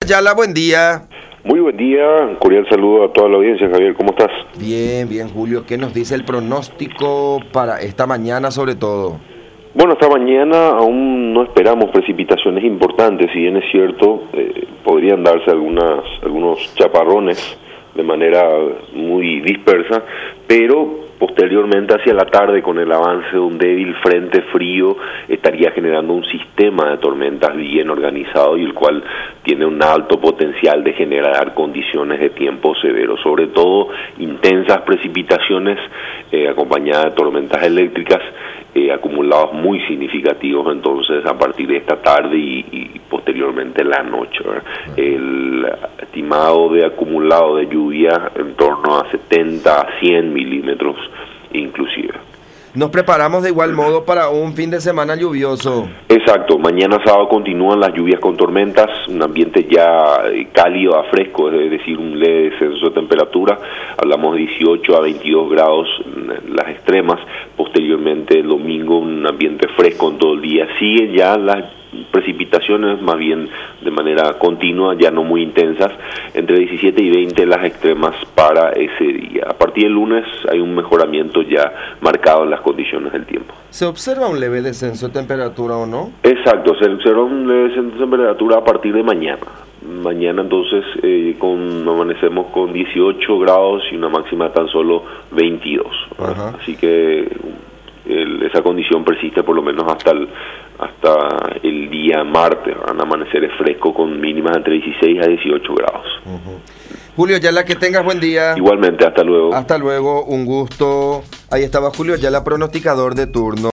Ayala, buen día. Muy buen día, un cordial saludo a toda la audiencia. Javier, ¿cómo estás? Bien, bien, Julio. ¿Qué nos dice el pronóstico para esta mañana sobre todo? Bueno, esta mañana aún no esperamos precipitaciones importantes, si bien es cierto, podrían darse algunos chaparrones de manera muy dispersa, pero posteriormente hacia la tarde, con el avance de un débil frente frío, estaría generando un sistema de tormentas bien organizado y el cual tiene un alto potencial de generar condiciones de tiempo severos, sobre todo intensas precipitaciones acompañadas de tormentas eléctricas, acumulados muy significativos entonces a partir de esta tarde y posteriormente la noche, ¿verdad? El estimado de acumulado de lluvia en torno a 70 a 100 milímetros inclusive. Nos preparamos de igual modo para un fin de semana lluvioso. Exacto, mañana sábado continúan las lluvias con tormentas, un ambiente ya cálido a fresco, es decir, un leve descenso de temperatura, hablamos de 18 a 22 grados en las extremas, posteriormente el domingo un ambiente fresco en todo el día, siguen ya las precipitaciones más bien de manera continua, ya no muy intensas, entre 17 y 20 las extremas para ese día. A partir del lunes hay un mejoramiento ya marcado en las condiciones del tiempo. ¿Se observa un leve descenso de temperatura o no? Exacto, se observa un leve descenso de temperatura a partir de mañana. Mañana entonces amanecemos con 18 grados y una máxima de tan solo 22. Así que esa condición persiste por lo menos hasta el día martes. Van a amanecer fresco con mínimas entre 16 a 18 grados. Julio Ayala, que tengas buen día. Igualmente, hasta luego. Hasta luego, un gusto. Ahí estaba Julio Ayala, pronosticador de turno.